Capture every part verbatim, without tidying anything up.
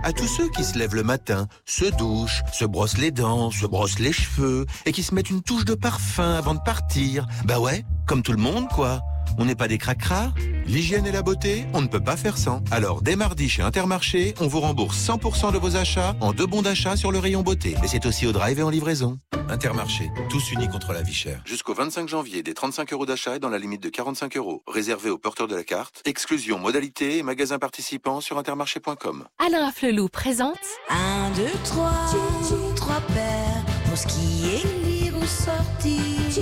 à tous ceux qui se lèvent le matin, se douchent, se brossent les dents, se brossent les cheveux et qui se mettent une touche de parfum avant de partir. Bah ouais, comme tout le monde quoi. On n'est pas des cracras. L'hygiène et la beauté, on ne peut pas faire sans. Alors, dès mardi chez Intermarché, on vous rembourse cent pour cent de vos achats en deux bons d'achat sur le rayon beauté. Et c'est aussi au drive et en livraison. Intermarché, tous unis contre la vie chère. Jusqu'au vingt-cinq janvier, des trente-cinq euros d'achat et dans la limite de quarante-cinq euros. Réservé aux porteurs de la carte. Exclusion, modalité et magasins participants sur intermarché point com. Alain Flelou présente un, deux, trois, trois paires pour skier, lire ou sortir.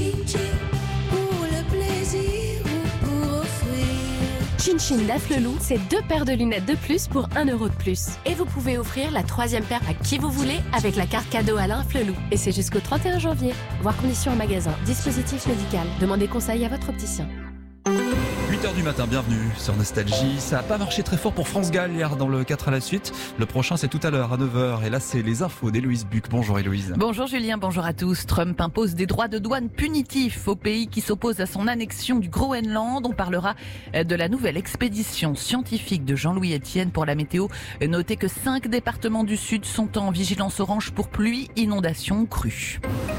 Chin Chin d'Afflelou, c'est deux paires de lunettes de plus pour un euro de plus. Et vous pouvez offrir la troisième paire à qui vous voulez avec la carte cadeau Alain Flelou. Et c'est jusqu'au trente et un janvier. Voir conditions en magasin. Dispositif médical. Demandez conseil à votre opticien. huit heures du matin, bienvenue sur Nostalgie. Ça n'a pas marché très fort pour France Gall hier dans le quatre à la suite. Le prochain c'est tout à l'heure à neuf heures et là c'est les infos d'Héloïse Buc. Bonjour Héloïse. Bonjour Julien, bonjour à tous. Trump impose des droits de douane punitifs au pays qui s'oppose à son annexion du Groenland. On parlera de la nouvelle expédition scientifique de Jean-Louis Etienne pour la météo. Notez que cinq départements du Sud sont en vigilance orange pour pluie, inondation, crue.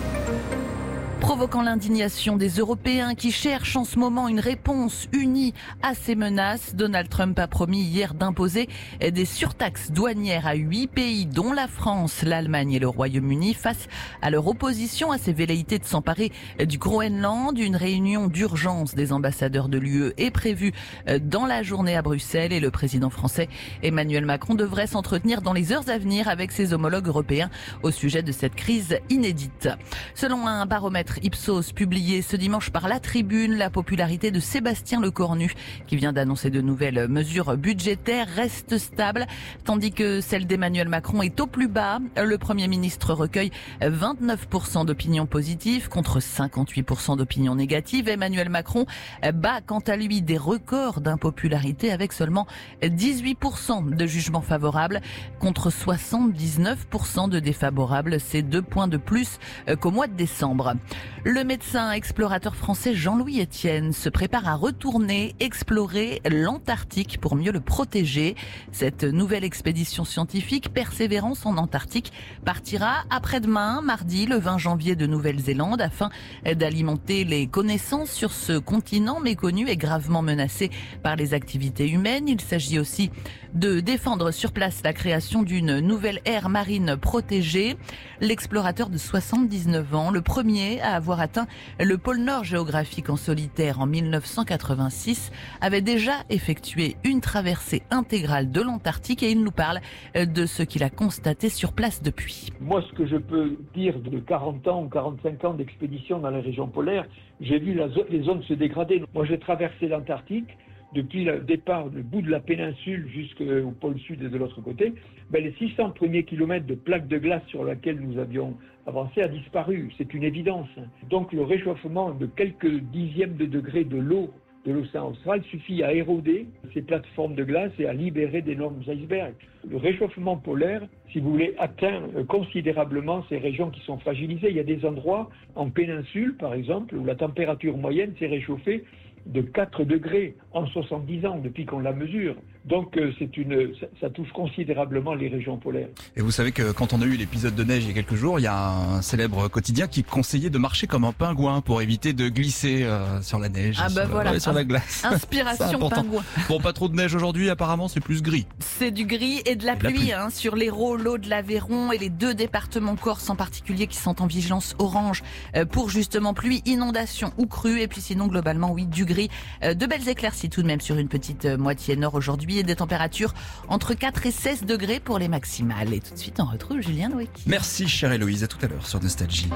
Provoquant l'indignation des Européens qui cherchent en ce moment une réponse unie à ces menaces, Donald Trump a promis hier d'imposer des surtaxes douanières à huit pays, dont la France, l'Allemagne et le Royaume-Uni, face à leur opposition à ces velléités de s'emparer du Groenland. Une réunion d'urgence des ambassadeurs de l'U E est prévue dans la journée à Bruxelles et le président français Emmanuel Macron devrait s'entretenir dans les heures à venir avec ses homologues européens au sujet de cette crise inédite. Selon un baromètre Ipsos publié ce dimanche par La Tribune, la popularité de Sébastien Lecornu, qui vient d'annoncer de nouvelles mesures budgétaires, reste stable, tandis que celle d'Emmanuel Macron est au plus bas. Le Premier ministre recueille vingt-neuf pour cent d'opinions positives contre cinquante-huit pour cent d'opinions négatives. Emmanuel Macron bat quant à lui des records d'impopularité avec seulement dix-huit pour cent de jugements favorables contre soixante-dix-neuf pour cent de défavorables. C'est deux points de plus qu'au mois de décembre. Le médecin explorateur français Jean-Louis Etienne se prépare à retourner explorer l'Antarctique pour mieux le protéger. Cette nouvelle expédition scientifique Persévérance en Antarctique partira après-demain, mardi, le vingt janvier de Nouvelle-Zélande, afin d'alimenter les connaissances sur ce continent méconnu et gravement menacé par les activités humaines. Il s'agit aussi de défendre sur place la création d'une nouvelle aire marine protégée. L'explorateur de soixante-dix-neuf ans, le premier à avoir atteint le pôle Nord géographique en solitaire en mille neuf cent quatre-vingt-six, avait déjà effectué une traversée intégrale de l'Antarctique et il nous parle de ce qu'il a constaté sur place depuis. Moi, ce que je peux dire de quarante ans ou quarante-cinq ans d'expédition dans les régions polaires, j'ai vu la zone, les zones se dégrader. Moi, j'ai traversé l'Antarctique depuis le départ, le bout de la péninsule jusqu'au pôle sud et de l'autre côté. Ben, les six cents premiers kilomètres de plaque de glace sur laquelle nous avions avancé a disparu. C'est une évidence. Donc le réchauffement de quelques dixièmes de degrés de l'eau de l'océan austral suffit à éroder ces plateformes de glace et à libérer d'énormes icebergs. Le réchauffement polaire, si vous voulez, atteint considérablement ces régions qui sont fragilisées. Il y a des endroits en péninsule, par exemple, où la température moyenne s'est réchauffée de quatre degrés en soixante-dix ans depuis qu'on la mesure. Donc c'est une, ça, ça touche considérablement les régions polaires. Et vous savez que quand on a eu l'épisode de neige il y a quelques jours, il y a un célèbre quotidien qui conseillait de marcher comme un pingouin pour éviter de glisser euh, sur la neige, ah bah sur, voilà. la, ouais, sur la glace. Inspiration pingouin. Bon, pas trop de neige aujourd'hui, apparemment c'est plus gris. C'est du gris et de la et pluie, la pluie. Hein, sur l'Hérault, l'Aude, l'Aveyron et les deux départements Corse en particulier qui sont en vigilance orange euh, pour justement pluie, inondation ou crue. Et puis sinon globalement oui, du gris, euh, de belles éclaircies tout de même sur une petite euh, moitié nord aujourd'hui et des températures entre quatre et seize degrés pour les maximales. Et tout de suite, on retrouve Julien Loïc. Merci, chère Héloïse. À tout à l'heure sur Nostalgie.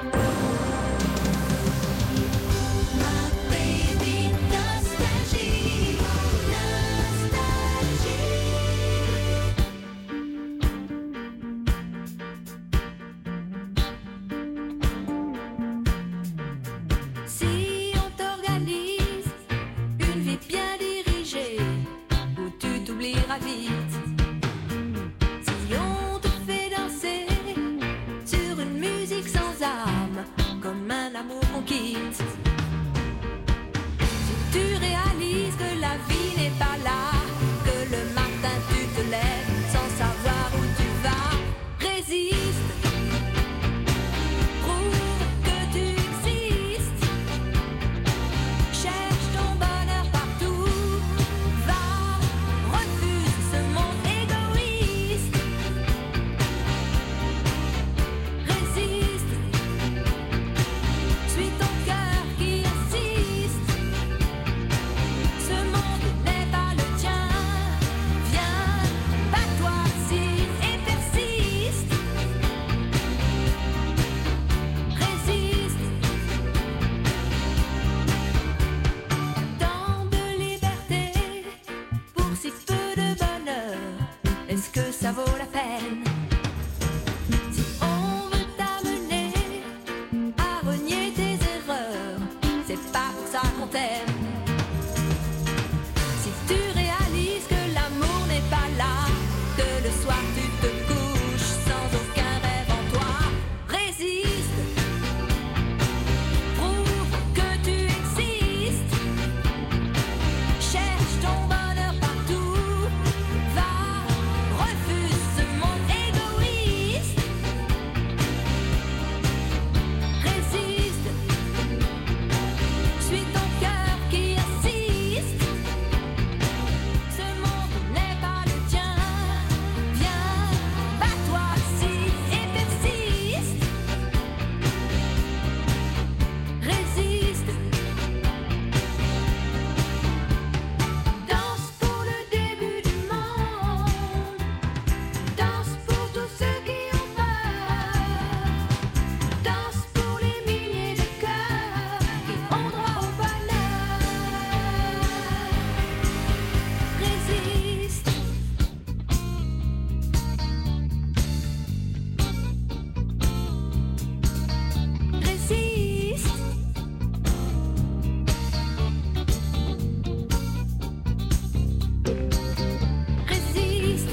Si on te fait danser sur une musique sans âme, comme vaut la peine. Si on veut t'amener à renier tes erreurs, c'est pas pour ça qu'on t'aime. Si tu réalises que l'amour n'est pas là, que le soir tu te couches sans aucun rêve en toi, résiste, prouve que tu existes, cherche ton bonheur partout, va, refuse ce monde égoïste, résiste, suis ton cœur qui insiste, ce monde n'est pas le tien, viens, bats-toi si et persiste, résiste, danse pour le début du monde, danse pour tous ceux qui ont peur, danse pour les milliers de cœurs qui ont droit au bonheur, résiste, résiste, résiste,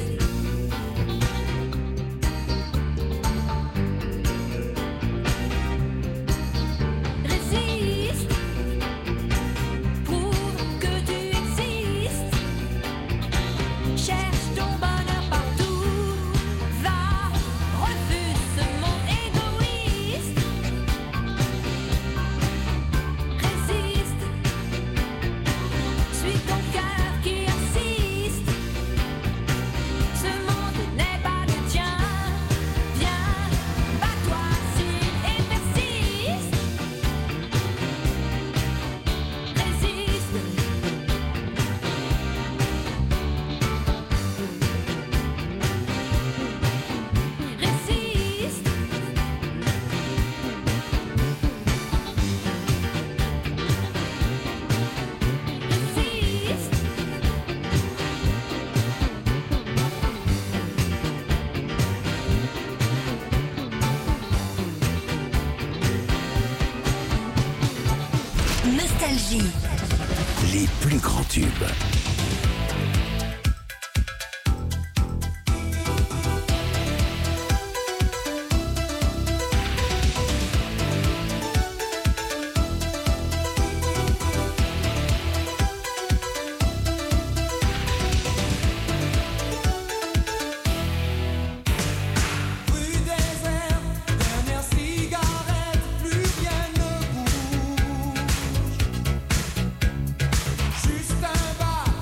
résiste, prouve que tu existes, cherche ton bonheur partout, va, refuse ce monde égoïste, résiste, suis ton cœur qui insiste, ce monde n'est pas le tien, viens, bats-toi si et persiste, résiste, résiste, résiste. Nostalgie. Les plus grands tubes. Rue désert, dernière cigarette, plus rien ne bouge. Juste un bar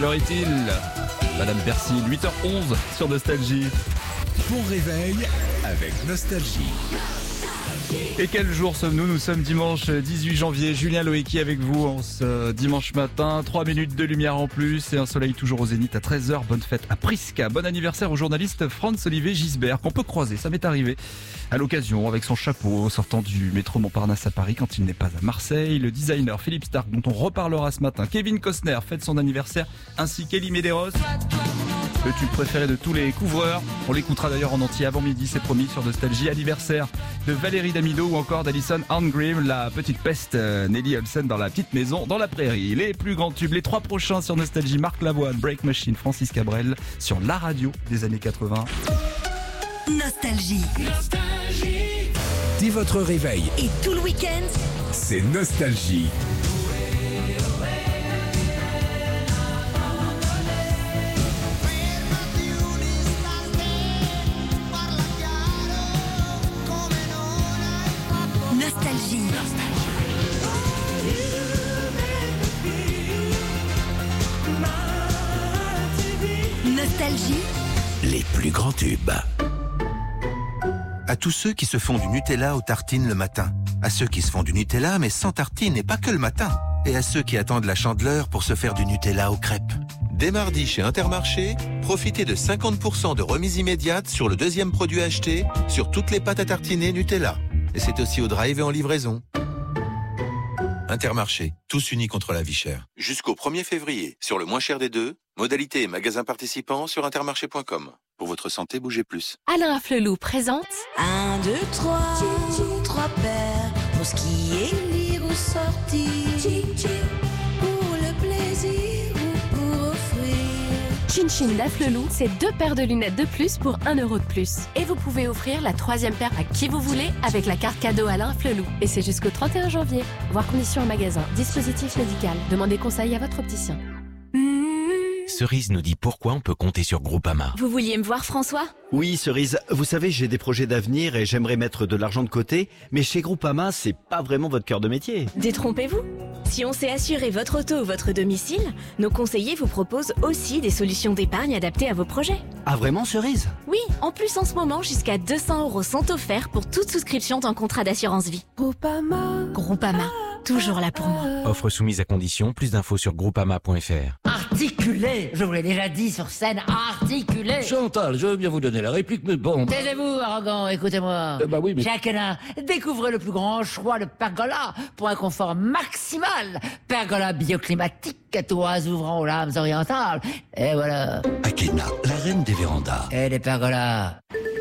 quelle heure est-il ? Madame Persil, huit heures onze sur Nostalgie. Bon réveil avec Nostalgie. Et quel jour sommes-nous ? Nous sommes dimanche dix-huit janvier. Julien Loïki avec vous en ce dimanche matin. trois minutes de lumière en plus et un soleil toujours au zénith à treize heures. Bonne fête à Prisca. Bon anniversaire au journaliste Franz-Olivier Gisbert qu'on peut croiser. Ça m'est arrivé à l'occasion avec son chapeau sortant du métro Montparnasse à Paris quand il n'est pas à Marseille. Le designer Philippe Stark dont on reparlera ce matin. Kevin Costner fête son anniversaire ainsi qu'Elie Medeiros. Le tube préféré de tous les couvreurs. On l'écoutera d'ailleurs en entier avant midi, c'est promis, sur Nostalgie. Anniversaire de Valérie Damido ou encore d'Alison Arngrim, la petite peste, euh, Nelly Olsen dans la petite maison dans la prairie. Les plus grands tubes, les trois prochains sur Nostalgie, Marc Lavoine, Break Machine, Francis Cabrel, sur la radio des années quatre-vingts. Nostalgie. Nostalgie. Dès votre réveil, Et tout le week-end, c'est Nostalgie. Nostalgie. Nostalgie. Les plus grands tubes. À tous ceux qui se font du Nutella aux tartines le matin. À ceux qui se font du Nutella mais sans tartines et pas que le matin. Et à ceux qui attendent la Chandeleur pour se faire du Nutella aux crêpes. Dès mardi chez Intermarché, profitez de cinquante pour cent de remise immédiate sur le deuxième produit acheté sur toutes les pâtes à tartiner Nutella. Et c'est aussi au drive et en livraison. Intermarché, tous unis contre la vie chère. Jusqu'au premier février, sur le moins cher des deux, modalités et magasins participants sur intermarché point com. Pour votre santé, bougez plus. Alain Afflelou présente Un, deux, trois. Trois paires. Pour skier, lire ou sortir. Pour le plaisir ou pour offrir. Chin Chin d'Afflelou, c'est deux paires de lunettes de plus pour un euro de plus. Et vous pouvez offrir la troisième paire à qui vous voulez avec la carte cadeau Alain Afflelou. Et c'est jusqu'au trente et un janvier. Voir conditions en magasin. Dispositif médical. Demandez conseil à votre opticien. Cerise nous dit pourquoi on peut compter sur Groupama. Vous vouliez me voir, François ? Oui, Cerise, vous savez, j'ai des projets d'avenir et j'aimerais mettre de l'argent de côté, mais chez Groupama, c'est pas vraiment votre cœur de métier. Détrompez-vous. Si on sait assurer votre auto ou votre domicile, nos conseillers vous proposent aussi des solutions d'épargne adaptées à vos projets. Ah vraiment, Cerise ? Oui, en plus en ce moment, jusqu'à deux cents euros sont offerts pour toute souscription d'un contrat d'assurance vie. Groupama. Groupama, toujours là pour moi. Offre soumise à condition, plus d'infos sur groupama point f r. Articulé, je vous l'ai déjà dit sur scène, articulé. Chantal, je veux bien vous donner la réplique, mais bon... Taisez-vous, arrogant, écoutez-moi. Eh bah oui, mais... Jacqueline, découvrez le plus grand choix de pergola pour un confort maximal. Pergola bioclimatique à toits ouvrant aux lames orientales. Et voilà. Akena, la reine des vérandas. Et les pergolas.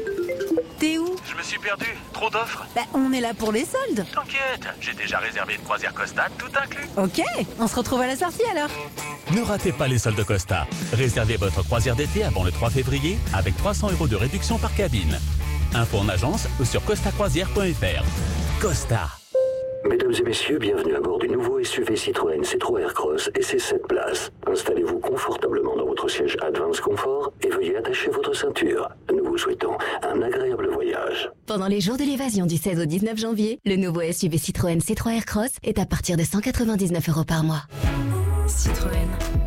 T'es où ? Je me suis perdu. Trop d'offres. Bah, on est là pour les soldes. T'inquiète, j'ai déjà réservé une croisière Costa, tout inclus. Ok, on se retrouve à la sortie alors. Ne ratez pas les soldes Costa. Réservez votre croisière d'été avant le trois février avec trois cents euros de réduction par cabine. Info en agence ou sur costa croisière point f r. Costa. Mesdames et messieurs, bienvenue à bord du nouveau S U V Citroën C trois Aircross et ses sept places. Installez-vous confortablement dans votre siège Advance Confort et veuillez attacher votre ceinture. Nous vous souhaitons un agréable voyage. Pendant les jours de l'évasion du seize au dix-neuf janvier, le nouveau S U V Citroën C trois Aircross est à partir de cent quatre-vingt-dix-neuf euros par mois. Citroën.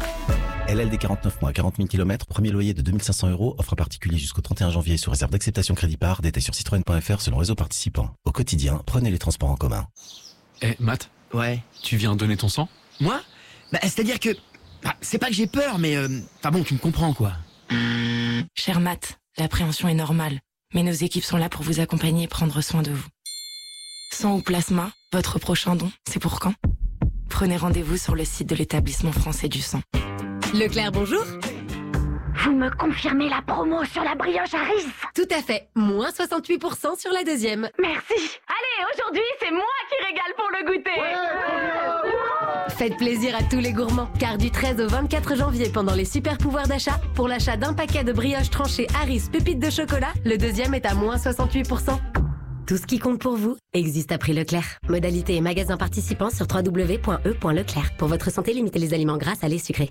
L L D quarante-neuf mois, quarante mille kilomètres, premier loyer de deux mille cinq cents euros, offre particulier jusqu'au trente et un janvier sous réserve d'acceptation crédit par, détail sur citroën point f r selon réseau participant. Au quotidien, prenez les transports en commun. Eh, Matt. Ouais. Tu viens donner ton sang? Moi? Bah, c'est-à-dire que... Bah, c'est pas que j'ai peur, mais... Euh... Enfin bon, tu me comprends, quoi. Cher Matt, l'appréhension est normale, mais nos équipes sont là pour vous accompagner et prendre soin de vous. Sang ou plasma, votre prochain don, c'est pour quand? Prenez rendez-vous sur le site de l'établissement français du sang. Leclerc, bonjour. Vous me confirmez la promo sur la brioche Harris? Tout à fait, moins soixante-huit pour cent sur la deuxième. Merci. Allez, aujourd'hui, c'est moi qui régale pour le goûter. Ouais. Faites plaisir à tous les gourmands, car du treize au vingt-quatre janvier, pendant les super pouvoirs d'achat, pour l'achat d'un paquet de brioches tranchées Harris pépites de chocolat, le deuxième est à moins soixante-huit pour cent. Tout ce qui compte pour vous existe à prix Leclerc. Modalité et magasin participants sur w w w point e point leclerc. Pour votre santé, limitez les aliments gras, salés, sucrés.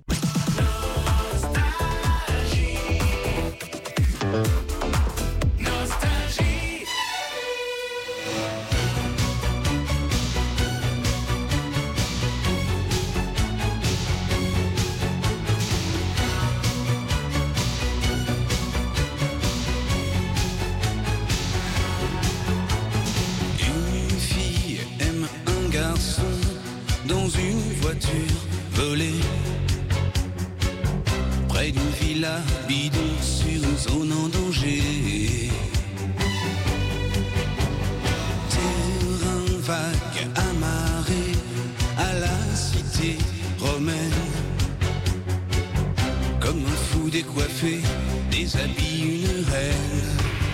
près d'une villa bidon sur une zone en danger. Terrain vague amarré à la cité romaine. Comme un fou décoiffé, déshabille une reine.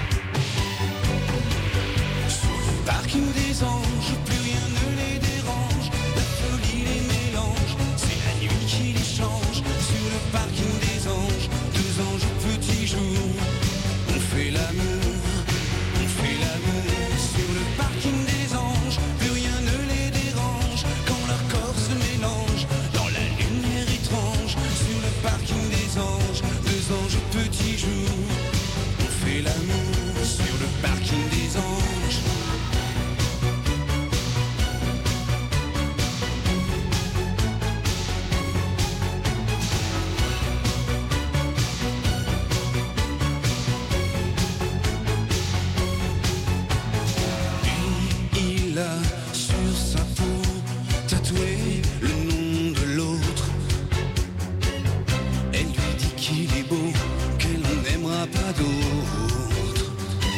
Sur le parking des anges, plus rien ne les dérange. La folie les mélange, c'est la nuit qui les change. Sur le parking des anges, deux anges au petit jour. On fait l'amour, on fait l'amour. Sur le parking des anges, plus rien ne les dérange. Quand leur corps se mélange dans la lumière étrange. Sur le parking des anges, deux anges au petit jour. On fait l'amour sur le parking des anges. Il a sur sa peau tatoué le nom de l'autre. Elle lui dit qu'il est beau, qu'elle n'aimera pas d'autre.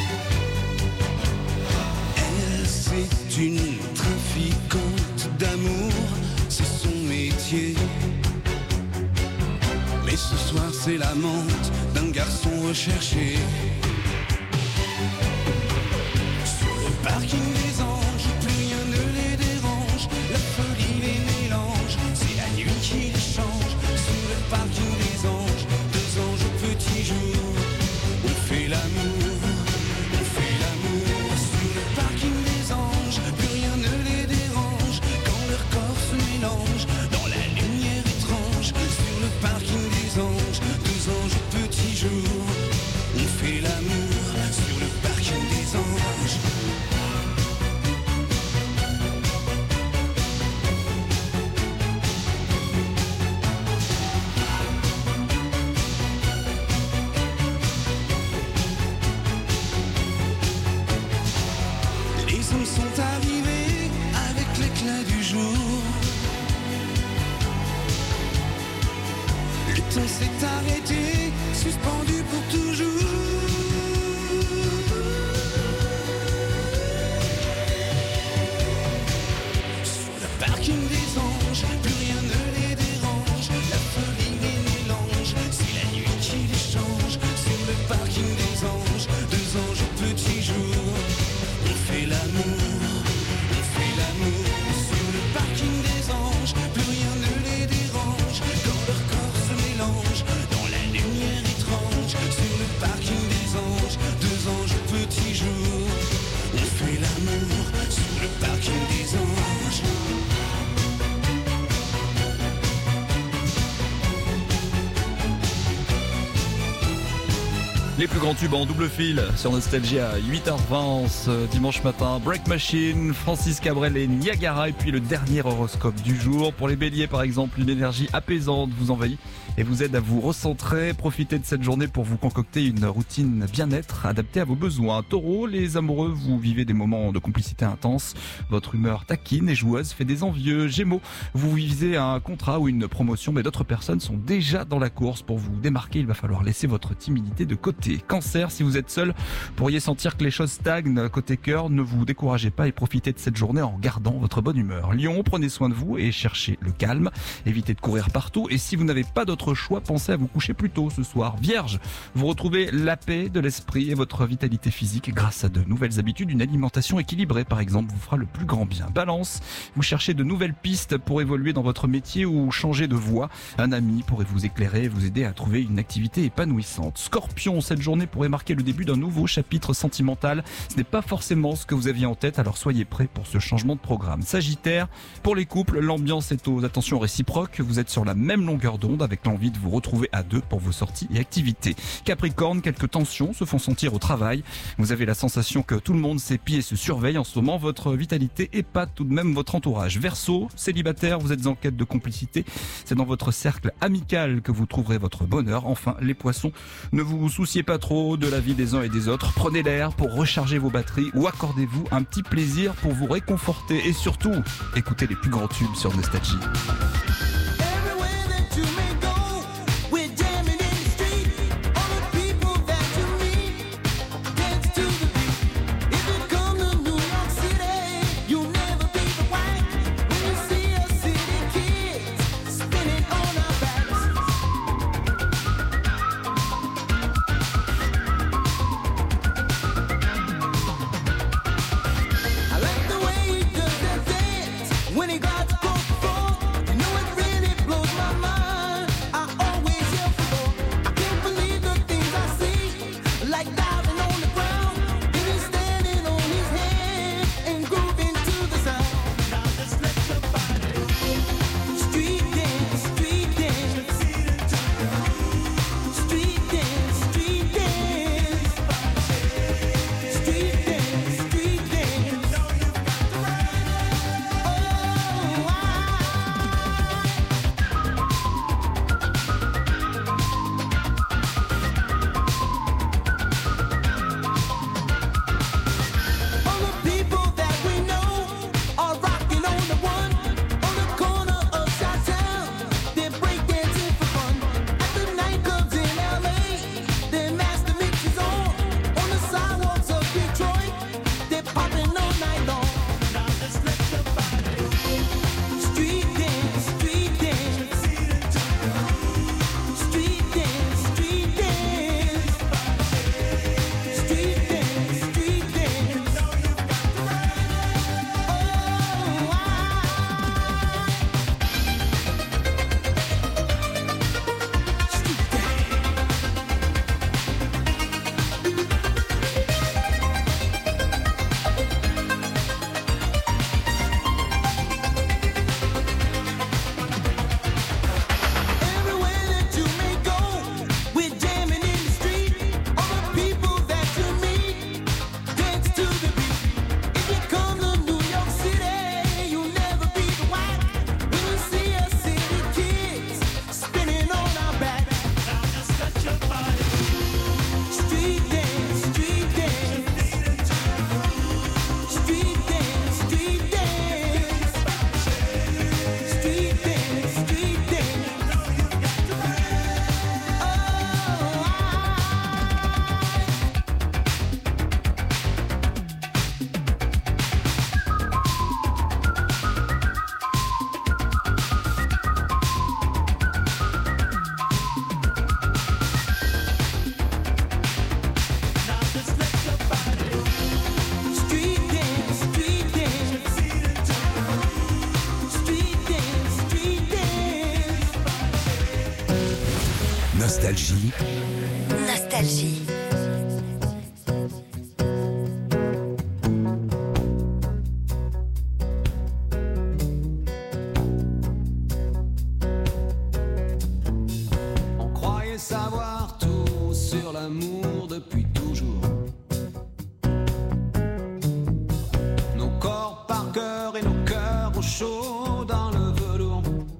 Elle, c'est une trafiquante d'amour, c'est son métier. Mais ce soir, c'est l'amante d'un garçon recherché. Sur le parking des anges, plus rien ne les dérange. La folie les mélange, c'est la nuit qui les change. Sur le parking des anges, deux anges au petit jour. On fait l'amour, on fait l'amour. Sur le parking des anges, plus rien ne les dérange. Quand leur corps se mélange dans la lumière étrange. Sur le parking des anges, deux anges au petit jour. On fait l'amour sur le parking des anges. Les hommes sont arrivés avec l'éclat du jour. Le temps s'est arrêté, suspendu pour toujours. Sur le parking des anges, plus rien ne les dérange. La folie les mélange, c'est la nuit qui les change. Sur le parking des anges, deux anges au petit jour. On fait l'amour, on fait l'amour. Sur le parking des anges, plus rien ne les dérange. Quand leur corps se mélange dans la lumière étrange. Sur le parking des anges, deux anges au petit jour. On fait l'amour sur le parking des anges. Les plus grands tubes en double fil sur Nostalgie à huit heures vingt ce dimanche matin. Break Machine, Francis Cabrel et Niagara. Et puis le dernier horoscope du jour. Pour les béliers par exemple, une énergie apaisante vous envahit et vous aide à vous recentrer. Profitez de cette journée pour vous concocter une routine bien-être adaptée à vos besoins. Taureau, les amoureux, vous vivez des moments de complicité intense. Votre humeur taquine et joueuse fait des envieux. Gémeaux, vous visez un contrat ou une promotion, mais d'autres personnes sont déjà dans la course. Pour vous démarquer, il va falloir laisser votre timidité de côté. Cancer, si vous êtes seul, vous pourriez sentir que les choses stagnent. Côté cœur, ne vous découragez pas et profitez de cette journée en gardant votre bonne humeur. Lion, prenez soin de vous et cherchez le calme. Évitez de courir partout et si vous n'avez pas d'autre choix, pensez à vous coucher plus tôt ce soir. Vierge, vous retrouvez la paix de l'esprit et votre vitalité physique grâce à de nouvelles habitudes. Une alimentation équilibrée par exemple vous fera le plus grand bien. Balance, vous cherchez de nouvelles pistes pour évoluer dans votre métier ou changer de voie. Un ami pourrait vous éclairer et vous aider à trouver une activité épanouissante. Scorpion, cette journée pourrait marquer le début d'un nouveau chapitre sentimental. Ce n'est pas forcément ce que vous aviez en tête, alors soyez prêts pour ce changement de programme. Sagittaire, pour les couples, l'ambiance est aux attentions réciproques. Vous êtes sur la même longueur d'onde avec l'envie de vous retrouver à deux pour vos sorties et activités. Capricorne, quelques tensions se font sentir au travail. Vous avez la sensation que tout le monde s'épie et se surveille en ce moment. Votre vitalité épate tout de même votre entourage. Verseau, célibataire, vous êtes en quête de complicité. C'est dans votre cercle amical que vous trouverez votre bonheur. Enfin, les poissons, ne vous souciez pas trop de la vie des uns et des autres. Prenez l'air pour recharger vos batteries ou accordez-vous un petit plaisir pour vous réconforter. Et surtout, écoutez les plus grands tubes sur Nostalgie. Everywhere that you may go, we're jamming Nostalgie. Nostalgie. On croyait savoir tout sur l'amour depuis toujours. Nos corps par cœur et nos cœurs au chaud dans le velours.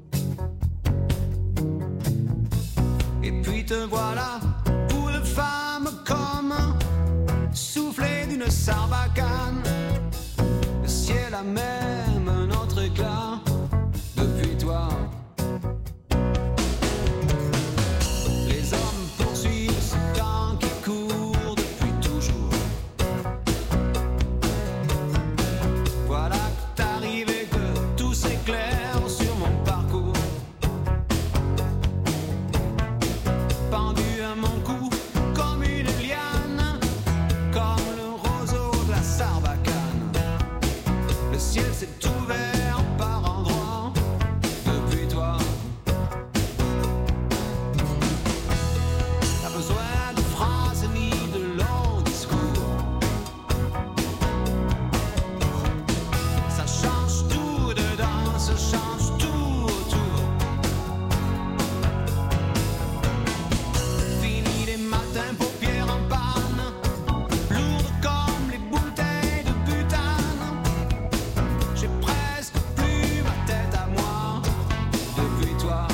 Et puis te voilà, pour de femmes comme soufflé d'une sarbacane. Le ciel a même un autre éclat depuis toi. Les hommes poursuivent ce temps qui court depuis toujours. Voilà que t'arrives et que tout s'éclaire sur mon parcours. Pendu à mon cou comme une liane, comme le roseau de la sarbacane. Le ciel s'est ouvert par endroits depuis toi. Pas besoin de phrases ni de longs discours. Ça change tout dedans, ça change tout autour. Fini les matins, paupières en panne, lourdes comme les bouteilles de butane. J'ai presque plus ma tête à moi depuis toi.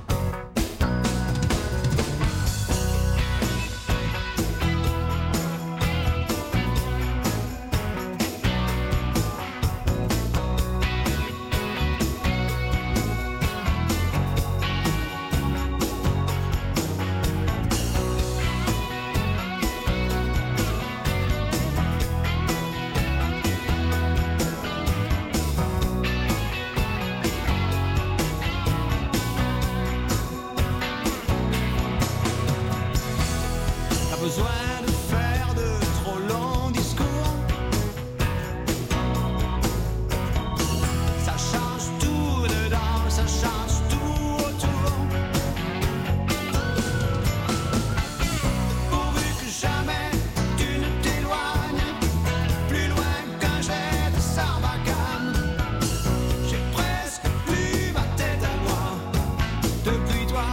Pas besoin de faire de trop longs discours. Ça change tout dedans, ça change tout autour. Pourvu que jamais tu ne t'éloignes plus loin qu'un jet de sarbacane. J'ai presque plus ma tête à moi depuis toi.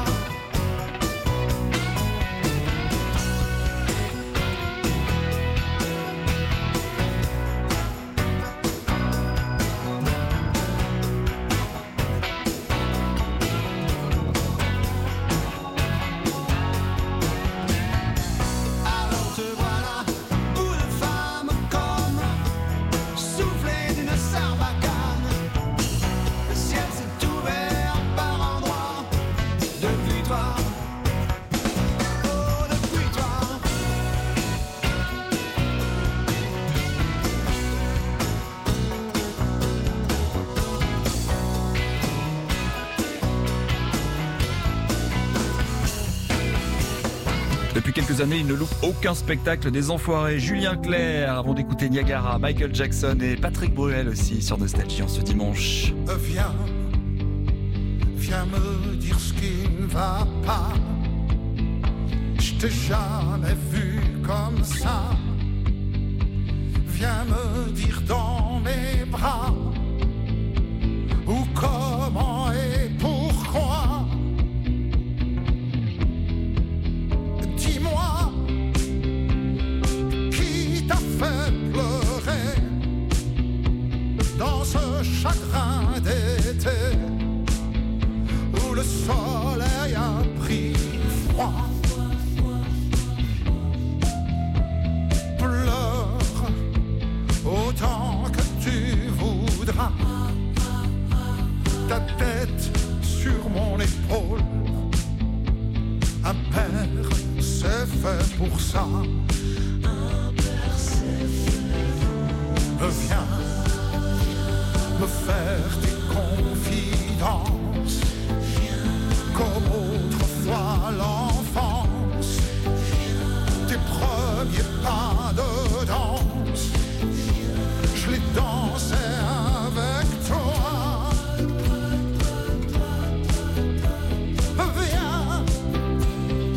Alors te voilà, bout de femme comme soufflé d'une sarbacane. Le ciel s'est ouvert par endroits depuis toi. Oh, depuis toi. Depuis quelques années, il ne loupe aucun spectacle des Enfoirés. Julien Clerc, avant d'écouter Niagara, Michael Jackson et Patrick Bruel aussi sur Nostalgie en ce dimanche. Viens, viens me dire ce qui ne va pas. Je t'ai jamais vu comme ça. Viens me dire dans mes bras où, comment et pourquoi. Dis-moi qui t'a fait pleurer dans ce chagrin d'été où le soleil a pris froid. Pleure autant que tu voudras, ta tête sur mon épaule. Un père, c'est fait pour ça. Viens me faire des confidences, comme autrefois l'enfance. Tes premiers pas de danse, je les dansais avec toi. Viens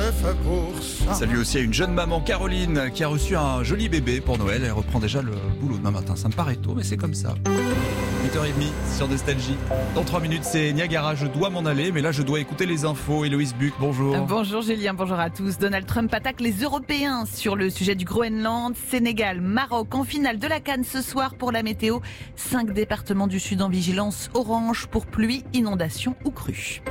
c'est fait pour ça. Salut aussi à une jeune maman, Caroline, qui a reçu un joli bébé pour Noël. Elle reprend déjà le boulot demain matin. Ça me paraît tôt, mais c'est comme ça. huit heures trente sur Nostalgie. Dans trois minutes, c'est Niagara. Je dois m'en aller, mais là, je dois écouter les infos. Héloïse Buck, bonjour. Bonjour Julien, bonjour à tous. Donald Trump attaque les Européens sur le sujet du Groenland. Sénégal, Maroc en finale de la CAN ce soir pour la météo. Cinq départements du Sud en vigilance orange pour pluie, inondation ou crue.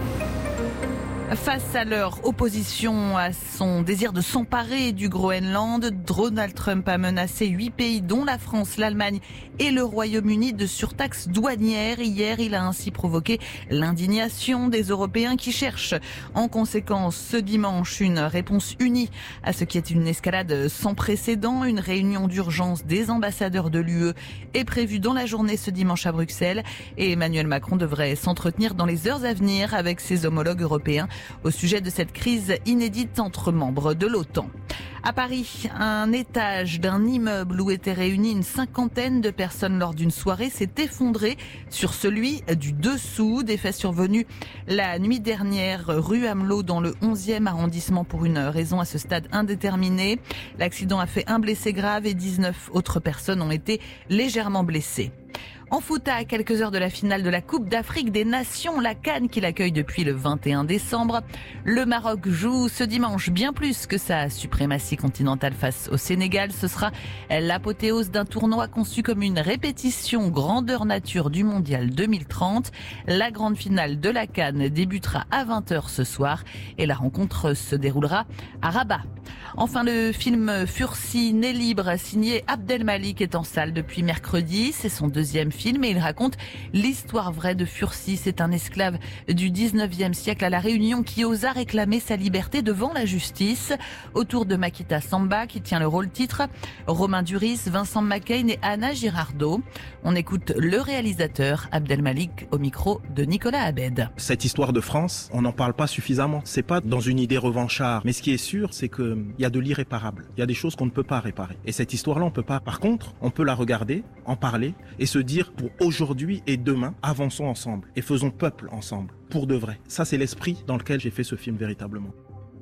Face à leur opposition à son désir de s'emparer du Groenland, Donald Trump a menacé huit pays dont la France, l'Allemagne et le Royaume-Uni de surtaxes douanières. Hier, il a ainsi provoqué l'indignation des Européens qui cherchent en conséquence ce dimanche une réponse unie à ce qui est une escalade sans précédent. Une réunion d'urgence des ambassadeurs de l'U E est prévue dans la journée ce dimanche à Bruxelles et Emmanuel Macron devrait s'entretenir dans les heures à venir avec ses homologues européens au sujet de cette crise inédite entre membres de l'OTAN. À Paris, un étage d'un immeuble où étaient réunies une cinquantaine de personnes lors d'une soirée s'est effondré sur celui du dessous. Des faits survenus la nuit dernière rue Amelot dans le onzième arrondissement pour une raison à ce stade indéterminée. L'accident a fait un blessé grave et dix-neuf autres personnes ont été légèrement blessées. En foot, à quelques heures de la finale de la Coupe d'Afrique des Nations, la CAN qui l'accueille depuis le vingt et un décembre. Le Maroc joue ce dimanche bien plus que sa suprématie continentale face au Sénégal. Ce sera l'apothéose d'un tournoi conçu comme une répétition grandeur nature du Mondial deux mille trente. La grande finale de la CAN débutera à vingt heures ce soir et la rencontre se déroulera à Rabat. Enfin, le film Fursi, né libre, signé Abdelmalik, est en salle depuis mercredi. C'est son deuxième film et il raconte l'histoire vraie de Fursi. C'est un esclave du dix-neuvième siècle à La Réunion qui osa réclamer sa liberté devant la justice. Autour de Makita Samba, qui tient le rôle titre, Romain Duris, Vincent McCain et Anna Girardot. On écoute le réalisateur Abdelmalik au micro de Nicolas Abed. Cette histoire de France, on n'en parle pas suffisamment. C'est pas dans une idée revancharde. Mais ce qui est sûr, c'est que il y a de l'irréparable. Il y a des choses qu'on ne peut pas réparer. Et cette histoire-là, on peut pas. Par contre, on peut la regarder, en parler et se dire pour aujourd'hui et demain, avançons ensemble et faisons peuple ensemble, pour de vrai. Ça, c'est l'esprit dans lequel j'ai fait ce film véritablement.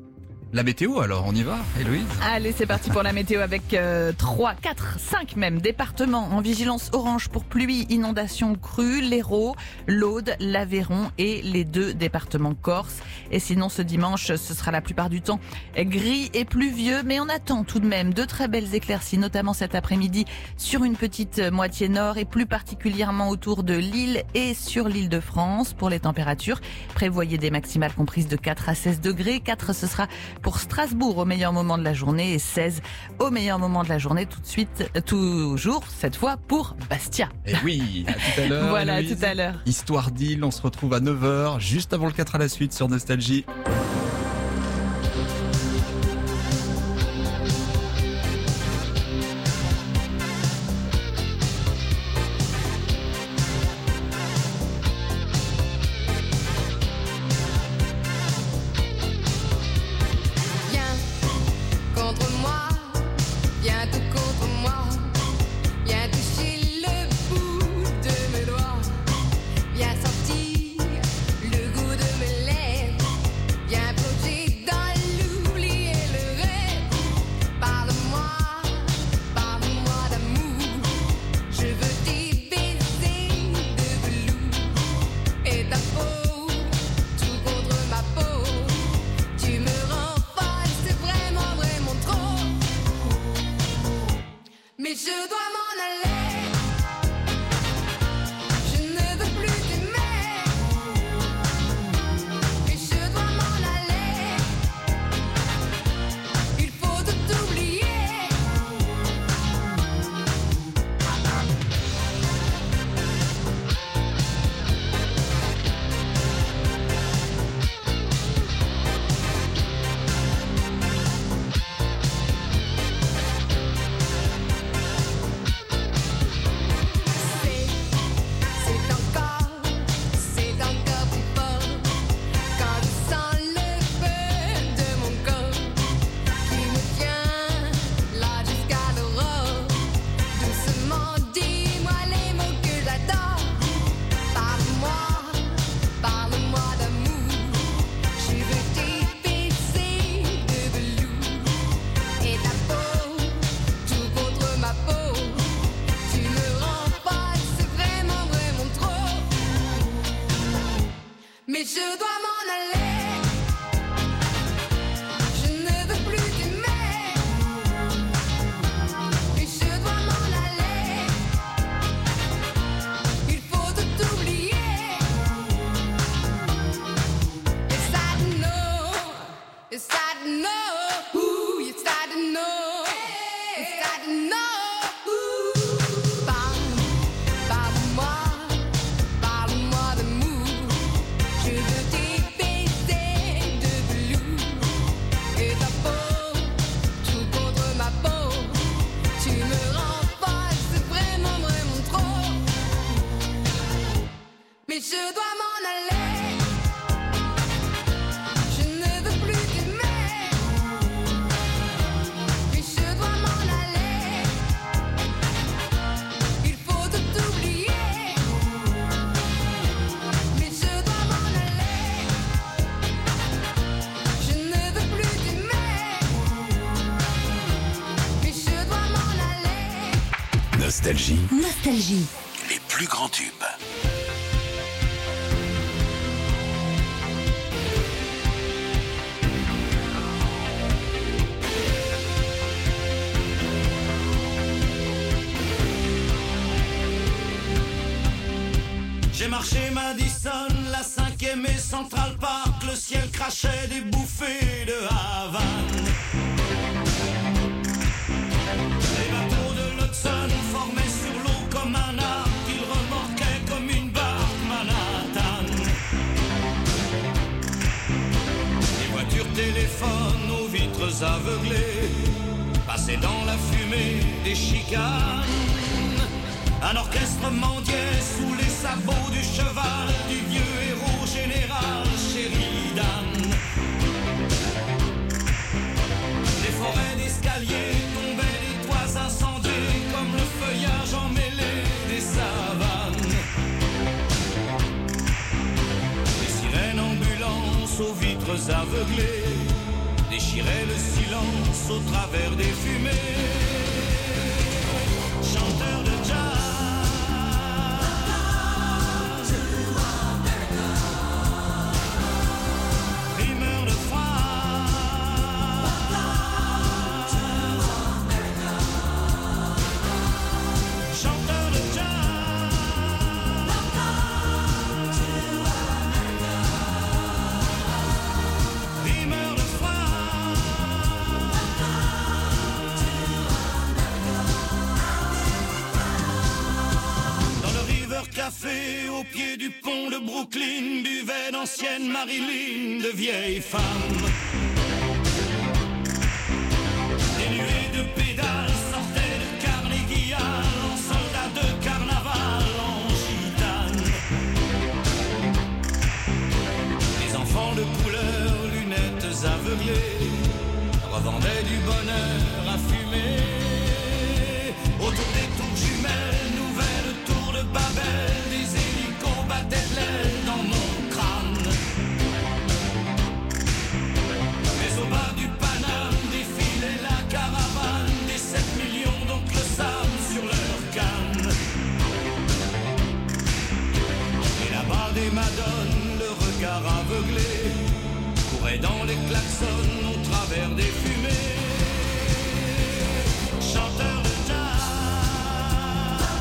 La météo alors, on y va, Héloïse ? Allez, c'est parti pour la météo avec euh, trois, quatre, cinq même départements en vigilance orange pour pluie, inondation, crue, l'Hérault, l'Aude, l'Aveyron et les deux départements corse. Et sinon, ce dimanche, ce sera la plupart du temps gris et pluvieux, mais on attend tout de même de très belles éclaircies, notamment cet après-midi sur une petite moitié nord et plus particulièrement autour de Lille et sur l'île de France. Pour les températures, prévoyez des maximales comprises de quatre à seize degrés. quatre, ce sera pour Strasbourg au meilleur moment de la journée et seize au meilleur moment de la journée tout de suite, toujours cette fois pour Bastia. Et oui, à tout à l'heure. Voilà, à Héloïse. tout à l'heure. Histoire d'île, on se retrouve à neuf heures, juste avant le quatre à la suite sur Nostalgie. Contre moi, viens tout contre moi, viens toucher le bout de mes doigts, viens sentir le goût de mes lèvres, viens start to know. Ooh, you start to know. You start to know. Ooh. Parle, parle-moi, parle-moi d'amour. Je veux tes baisers de velours et ta peau, tout contre ma peau. Tu me rends folle, c'est vraiment, vraiment trop. Mais je dois m'en aller. Je ne veux plus t'aimer. Mais je dois m'en aller. Il faut tout oublier. Mais je dois m'en aller. Je ne veux plus t'aimer. Mais je dois m'en aller. Nostalgie. Nostalgie. Les plus grands tubes. J'ai marché Madison, la cinquième et Central Park. Le ciel crachait des bouffées de Havane. Les bateaux de l'Hudson formaient sur l'eau comme un arc. Ils remorquaient comme une barque Manhattan. Les voitures téléphones aux vitres aveuglées passaient dans la fumée des chicanes. Un orchestre mendiait sous les sabots du cheval du vieux héros général Sheridan. Des forêts d'escaliers tombaient des toits incendiés comme le feuillage emmêlé des savanes. Des sirènes ambulances aux vitres aveuglées déchiraient le silence au travers des fumées. Chanteurs de jazz, rimeurs de froid, chanteurs de jazz, rimeurs de froid. Café au pied du pont de Brooklyn buvait d'anciennes Marilyn, de vieilles femmes. Des nuées de pédales sortaient de Carnegie Hall en soldats de carnaval en gitane. Les enfants de couleur, lunettes aveuglées, revendaient du bonheur à fumer. Autour des tours jumelles, nouvelles tours de Babel, des hélicos battaient de l'aile dans mon crâne. Mais au bas du Paname défilait la caravane des sept millions d'oncles Sam sur leur canne. Et là-bas des madones, le regard aveuglé, couraient dans les klaxons au travers des fumées. Chanteurs de jazz,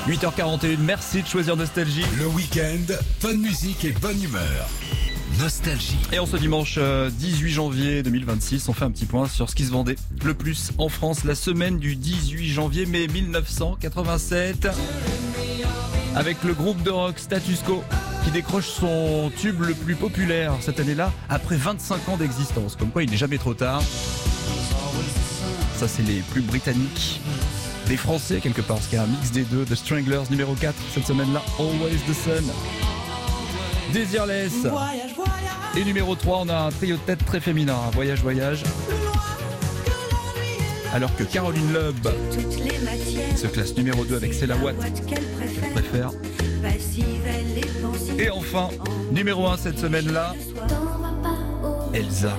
huit heures quarante et une, merci de choisir Nostalgie. Le week-end, bonne musique et bonne humeur. Nostalgie. Et en ce dimanche dix-huit janvier deux mille vingt-six, on fait un petit point sur ce qui se vendait le plus en France la semaine du dix-huit janvier mai mille neuf cent quatre-vingt-sept. Avec le groupe de rock Status Quo qui décroche son tube le plus populaire cette année-là après vingt-cinq ans d'existence. Comme quoi il n'est jamais trop tard. Ça c'est les plus britanniques. Les Français quelque part, parce qu'il y a un mix des deux. The Stranglers numéro quatre cette semaine-là, Always the Sun. Desireless. Et numéro trois, on a un trio de tête très féminin, Voyage Voyage. Alors que Caroline Loeb se classe numéro deux avec Céla Watt, qu'elle préfère. Et enfin, numéro un cette semaine-là, Elsa.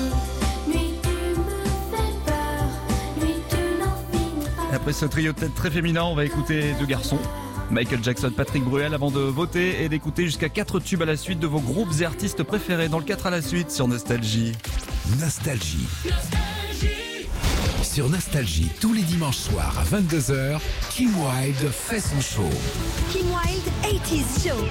Après ce trio de tête très féminin, on va écouter deux garçons. Michael Jackson, Patrick Bruel, avant de voter et d'écouter jusqu'à quatre tubes à la suite de vos groupes et artistes préférés. Dans le quatre à la suite sur Nostalgie. Nostalgie. Nostalgie. Sur Nostalgie, tous les dimanches soirs à vingt-deux heures, Kim Wilde fait son show. Kim Wilde eighties Show.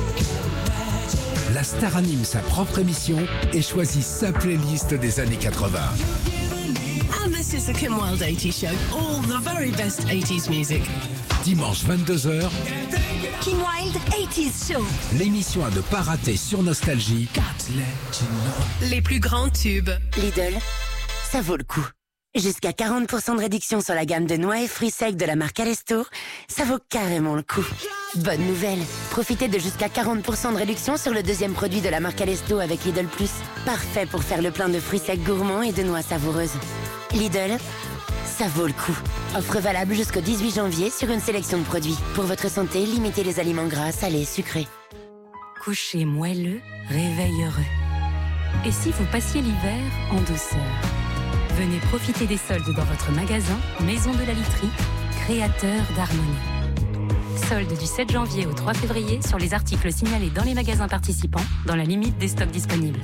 La star anime sa propre émission et choisit sa playlist des années quatre-vingts. And this is the Kim Wilde eighties Show. All the very best eighties music. Dimanche vingt-deux heures, Kim Wilde eighties Show. L'émission à ne pas rater sur Nostalgie. Les plus grands tubes. Lidl, ça vaut le coup. Jusqu'à quarante pour cent de réduction sur la gamme de noix et fruits secs de la marque Alesto, ça vaut carrément le coup. Bonne nouvelle, profitez de jusqu'à quarante pour cent de réduction sur le deuxième produit de la marque Alesto avec Lidl Plus. Parfait pour faire le plein de fruits secs gourmands et de noix savoureuses. Lidl, ça vaut le coup. Offre valable jusqu'au dix-huit janvier sur une sélection de produits. Pour votre santé, limitez les aliments gras, salés, sucrés. Coucher moelleux, réveil heureux. Et si vous passiez l'hiver en douceur? Venez profiter des soldes dans votre magasin Maison de la Literie, créateur d'harmonie. Soldes du sept janvier au trois février sur les articles signalés dans les magasins participants, dans la limite des stocks disponibles.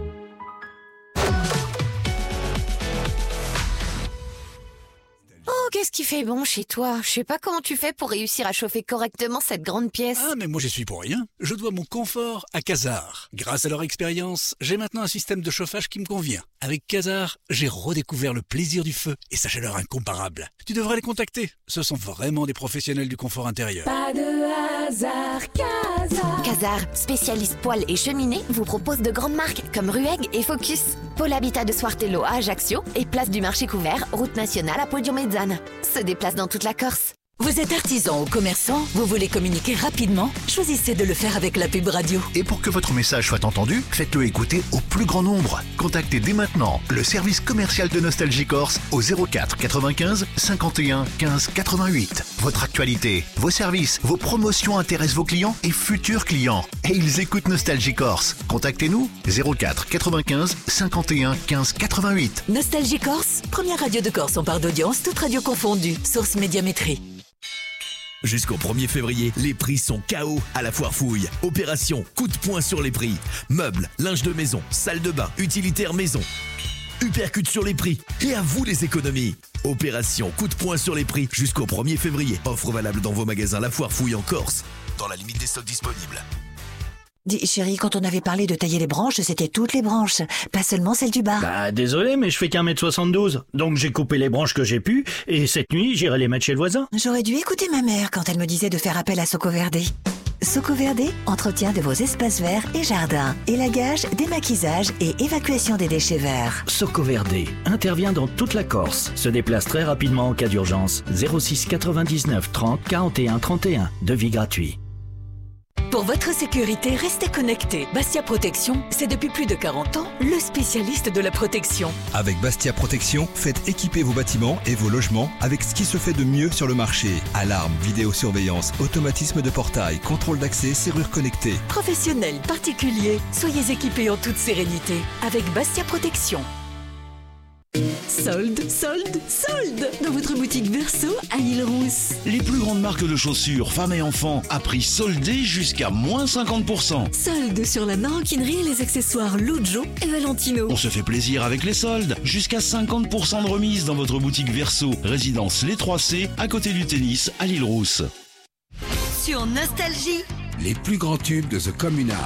Oh, qu'est-ce qui fait bon chez toi? Je sais pas comment tu fais pour réussir à chauffer correctement cette grande pièce. Ah, mais moi j'y suis pour rien. Je dois mon confort à Quasar. Grâce à leur expérience, j'ai maintenant un système de chauffage qui me convient. Avec Quasar, j'ai redécouvert le plaisir du feu et sa chaleur incomparable. Tu devrais les contacter. Ce sont vraiment des professionnels du confort intérieur. Pas de hasard, Quasar. Quasar, spécialiste poêle et cheminée, vous propose de grandes marques comme Rueg et Focus. Pôle Habitat de Suartello à Ajaccio et place du marché couvert, route nationale à Poggio-Mezzane. Se déplace dans toute la Corse. Vous êtes artisan ou commerçant, vous voulez communiquer rapidement? Choisissez de le faire avec la pub radio. Et pour que votre message soit entendu, faites-le écouter au plus grand nombre. Contactez dès maintenant le service commercial de Nostalgie Corse au zéro quatre quatre-vingt-quinze cinquante et un quinze quatre-vingt-huit. Votre actualité, vos services, vos promotions intéressent vos clients et futurs clients. Et ils écoutent Nostalgie Corse. Contactez-nous zéro quatre quatre-vingt-quinze cinquante et un quinze quatre-vingt-huit. Nostalgie Corse, première radio de Corse en part d'audience, toute radio confondue. Source Médiamétrie. Jusqu'au premier février, les prix sont K O à la Foire Fouille. Opération coup de poing sur les prix. Meubles, linge de maison, salle de bain, utilitaire maison. Uppercut sur les prix. Et à vous les économies. Opération coup de poing sur les prix jusqu'au premier février. Offre valable dans vos magasins La Foire Fouille en Corse. Dans la limite des stocks disponibles. Dis, chérie, quand on avait parlé de tailler les branches, c'était toutes les branches, pas seulement celles du bas. Bah, désolé, mais je fais qu'un mètre soixante-douze. Donc j'ai coupé les branches que j'ai pu, et cette nuit, j'irai les mettre chez le voisin. J'aurais dû écouter ma mère quand elle me disait de faire appel à Soco Verde. Soco Verde, entretien de vos espaces verts et jardins. Élagage, démaquisage et évacuation des déchets verts. Soco Verde intervient dans toute la Corse. Se déplace très rapidement en cas d'urgence. zéro six quatre-vingt-dix-neuf trente quarante et un trente et un. Devis gratuit. Pour votre sécurité, restez connectés. Bastia Protection, c'est depuis plus de quarante ans le spécialiste de la protection. Avec Bastia Protection, faites équiper vos bâtiments et vos logements avec ce qui se fait de mieux sur le marché. Alarme, vidéosurveillance, automatisme de portail, contrôle d'accès, serrure connectée. Professionnels, particuliers, soyez équipés en toute sérénité avec Bastia Protection. Solde, solde, solde dans votre boutique Verso à l'Île-Rousse. Les plus grandes marques de chaussures, femmes et enfants, à prix soldé jusqu'à moins cinquante pour cent. Solde sur la maroquinerie et les accessoires Lujo et Valentino. On se fait plaisir avec les soldes. Jusqu'à cinquante pour cent de remise dans votre boutique Verso. Résidence Les trois C, à côté du tennis, à l'Île-Rousse. sur Nostalgie. Les plus grands tubes de The Communards.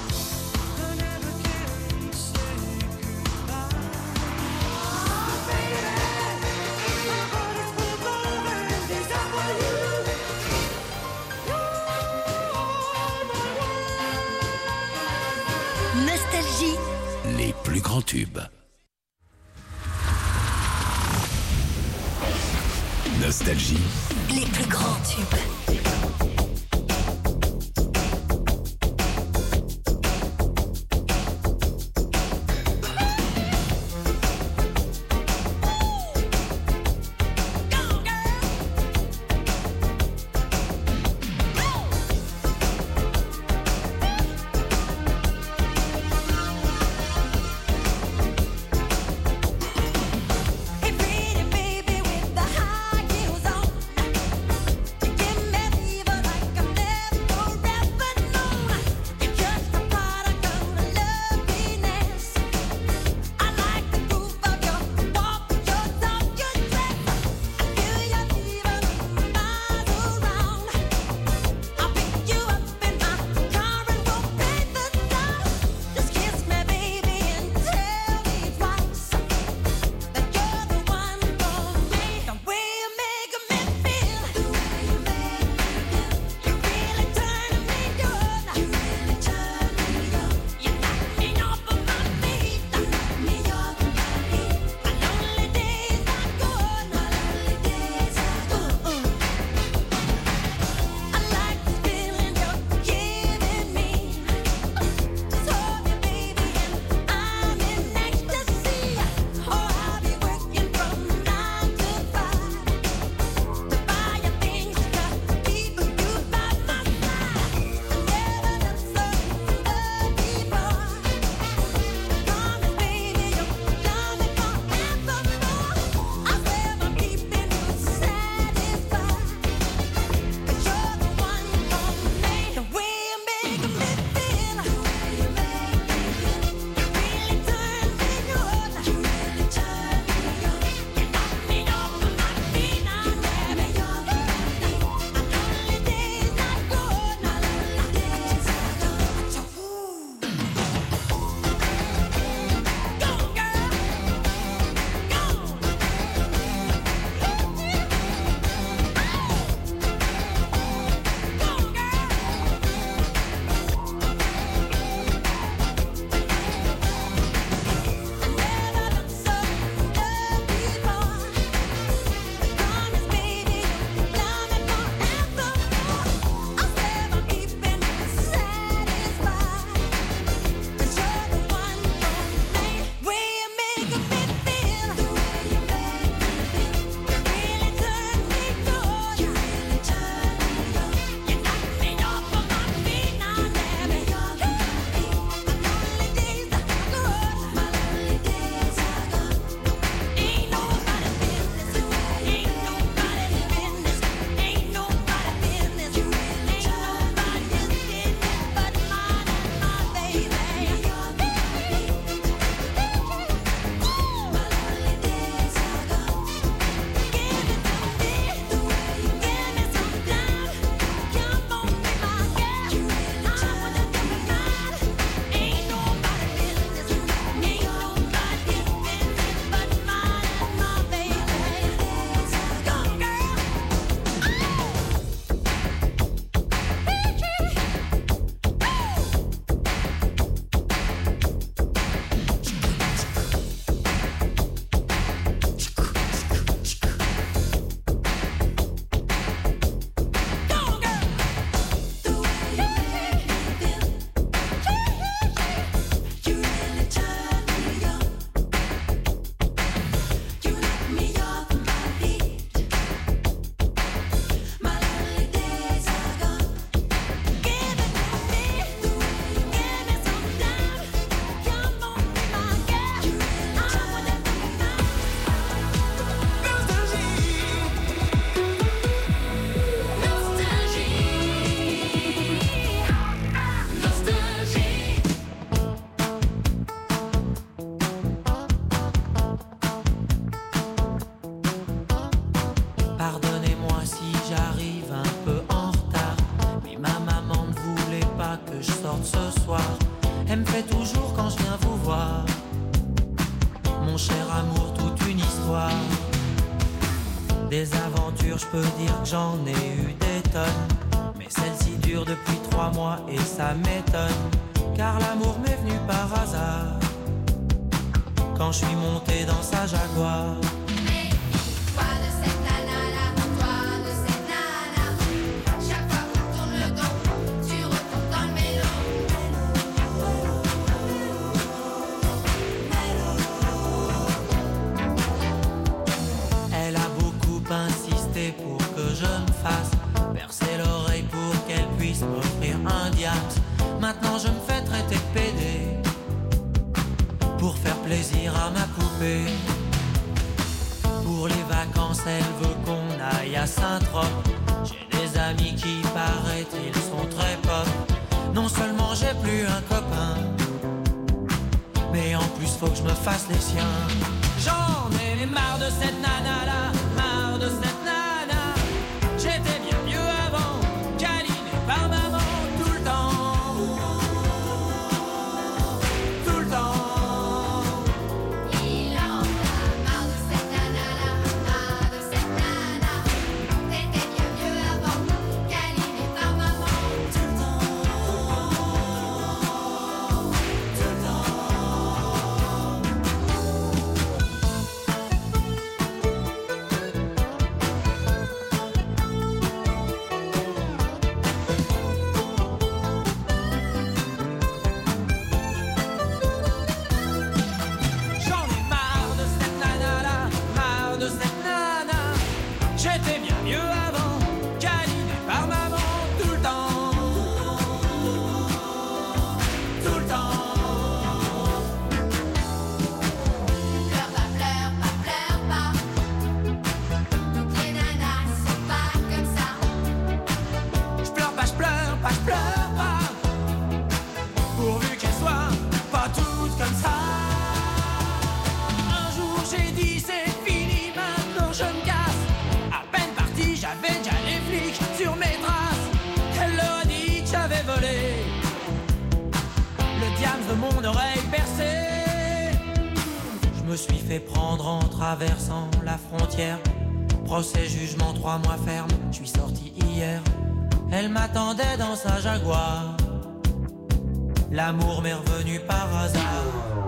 Nostalgie. Les plus grands tubes. Nostalgie. Les plus grands tubes. Hey, pretty baby with the high heels on. Give me Des aventures, je peux dire que j'en ai eu des tonnes. Mais celle-ci dure depuis trois mois et ça m'étonne. Car l'amour m'est venu par hasard quand je suis monté dans sa Jaguar. Pour que je me fasse percer l'oreille pour qu'elle puisse m'offrir un diamant. Maintenant je me fais traiter de pédé pour faire plaisir à ma poupée. Pour les vacances elle veut qu'on aille à Saint-Trope. J'ai des amis qui paraît-il sont très pop. Non seulement j'ai plus un copain, mais en plus faut que je me fasse les siens. J'en ai marre de cette nana là, marre de cette nana. J'étais bien mieux avant, câliné par maman tout le temps, tout le temps. Il en a marre de cette nana là, marre de cette nana. T'étais bien mieux avant, câliné par maman tout le temps, tout le temps. Je me suis fait prendre en traversant la frontière. Procès, jugement, trois mois ferme. Je suis sorti hier. Elle m'attendait dans sa Jaguar. L'amour m'est revenu par hasard.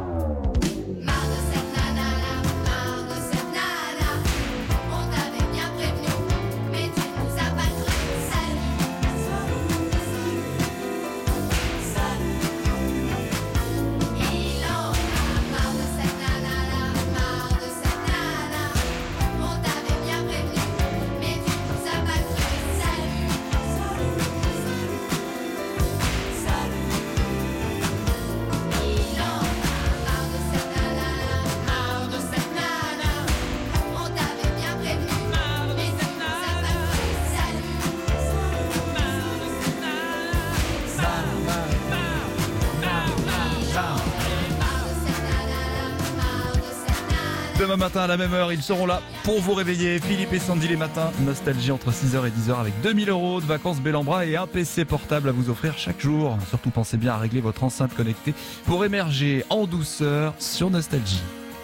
Demain matin à la même heure, ils seront là pour vous réveiller. Philippe et Sandy les matins, nostalgie entre six heures et dix heures avec deux mille euros de vacances bel en bras et un P C portable à vous offrir chaque jour. Surtout pensez bien à régler votre enceinte connectée pour émerger en douceur sur Nostalgie.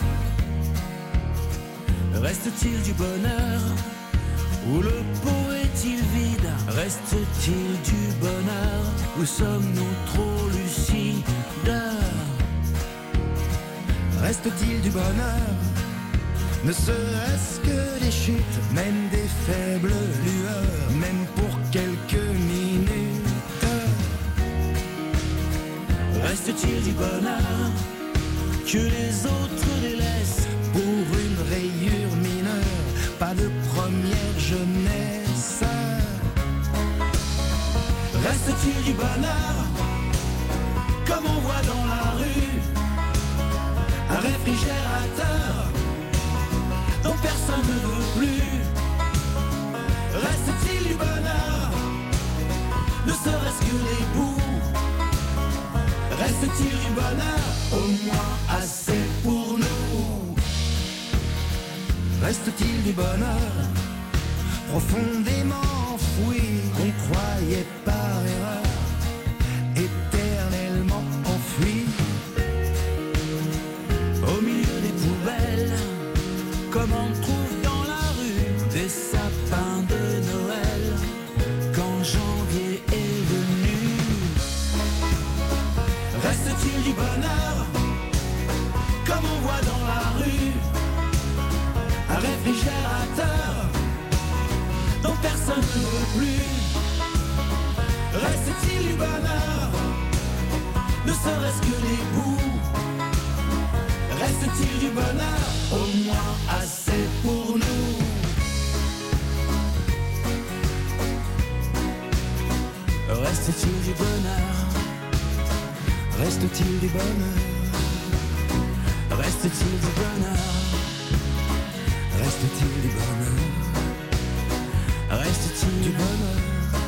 Reste-t-il du bonheur ou le pot est-il vide? Reste-t-il du bonheur ou sommes-nous trop lucides? Reste-t-il du bonheur? Ne serait-ce que des chutes, même des faibles lueurs, même pour quelques minutes. Reste-t-il du bonheur que les autres délaissent pour une rayure mineure? Pas de première jeunesse. Reste-t-il du bonheur comme on voit dans la rue? Un réfrigérateur dont personne ne veut plus. Reste-t-il du bonheur? Ne serait-ce que les bouts. Reste-t-il du bonheur? Au moins assez pour nous. Reste-t-il du bonheur profondément enfoui qu'on croyait par erreur éternellement enfui? Au milieu des poubelles, comme on trouve dans la rue des ne veux plus. Reste-t-il du bonheur, ne serait-ce que les bouts? Reste-t-il du bonheur, au moins assez pour nous? Reste-t-il du bonheur? Reste-t-il du bonheur? Reste-t-il du bonheur? Reste-t-il du bonheur? Reste-t-il du bonheur?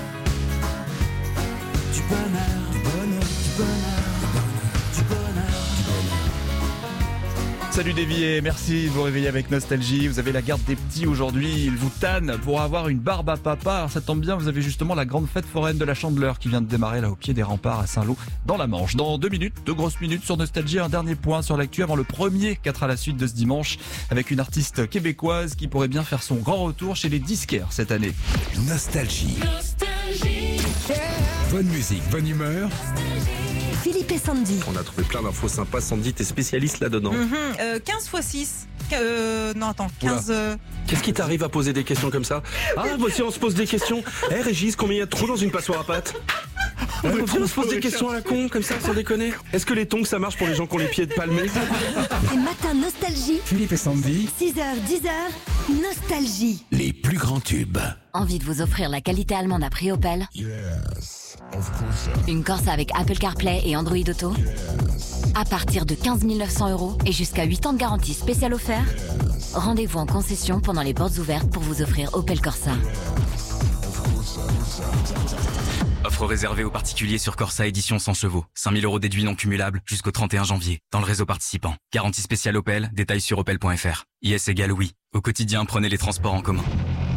Du bonheur, du bonheur, du bonheur, du bonheur, du bonheur. Salut Davy et merci de vous réveiller avec Nostalgie. Vous avez la garde des petits aujourd'hui, ils vous tannent pour avoir une barbe à papa. Alors ça tombe bien, vous avez justement la grande fête foraine de la Chandeleur qui vient de démarrer là au pied des remparts à Saint-Lô dans la Manche. Dans deux minutes, deux grosses minutes sur Nostalgie, un dernier point sur l'actu avant le premier quatre à la suite de ce dimanche avec une artiste québécoise qui pourrait bien faire son grand retour chez les disquaires cette année. Nostalgie. Nostalgie. Bonne musique, bonne humeur. Philippe et Sandy. On a trouvé plein d'infos sympas. Sandy, t'es spécialiste là-dedans. Mm-hmm. euh, quinze fois six. Euh, non, attends, quinze. Euh... Qu'est-ce qui t'arrive à poser des questions comme ça? Ah, voici, on se pose des questions. Hé, hey, Régis, combien il y a de trous dans une passoire à pâte? On, ouais, on se pose des questions à la con, comme ça, sans déconner. Est-ce que les tongs, ça marche pour les gens qui ont les pieds de palmés? Les matins Nostalgie. Philippe et Sandy. six heures, dix heures, Nostalgie. Les plus grands tubes. Envie de vous offrir la qualité allemande à prix Opel? Yes, of course. Une Corsa avec Apple CarPlay et Android Auto? Yes. À partir de quinze mille neuf cents euros et jusqu'à huit ans de garantie spéciale offert? Yes. Rendez-vous en concession pendant les portes ouvertes pour vous offrir Opel Corsa. Offre réservée aux particuliers sur Corsa édition cent chevaux. cinq mille euros déduits non cumulables jusqu'au trente et un janvier. Dans le réseau participant. Garantie spéciale Opel. Détails sur opel point f r. I S égale oui. Au quotidien, prenez les transports en commun.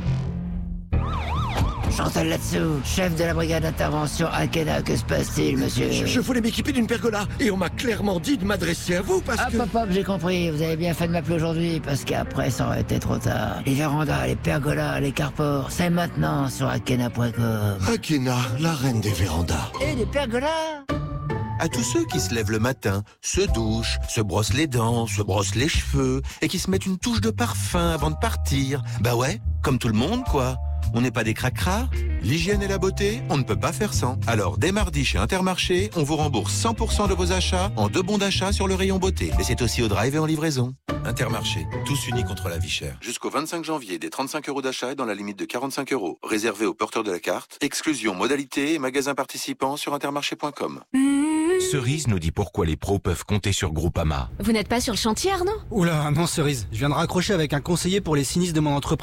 Chantal là-dessous, chef de la brigade d'intervention Akena, que se passe-t-il, monsieur? Je, je voulais m'équiper d'une pergola et on m'a clairement dit de m'adresser à vous parce hop, que... Hop, hop, j'ai compris. Vous avez bien fait de m'appeler aujourd'hui parce qu'après, ça aurait été trop tard. Les vérandas, les pergolas, les carports, c'est maintenant sur akena point com. Akena, la reine des vérandas. Et les pergolas? À tous ceux qui se lèvent le matin, se douchent, se brossent les dents, se brossent les cheveux et qui se mettent une touche de parfum avant de partir. Bah ouais, comme tout le monde, quoi. On n'est pas des cracras. L'hygiène et la beauté, on ne peut pas faire sans. Alors, dès mardi chez Intermarché, on vous rembourse cent pour cent de vos achats en deux bons d'achat sur le rayon beauté. Et c'est aussi au drive et en livraison. Intermarché, tous unis contre la vie chère. Jusqu'au vingt-cinq janvier, des trente-cinq euros d'achat dans la limite de quarante-cinq euros. Réservé aux porteurs de la carte. Exclusion, modalité et magasins participants sur intermarché point com. Cerise nous dit pourquoi les pros peuvent compter sur Groupama. Vous n'êtes pas sur le chantier, Arnaud? Oula, non Cerise, je viens de raccrocher avec un conseiller pour les sinistres de mon entreprise.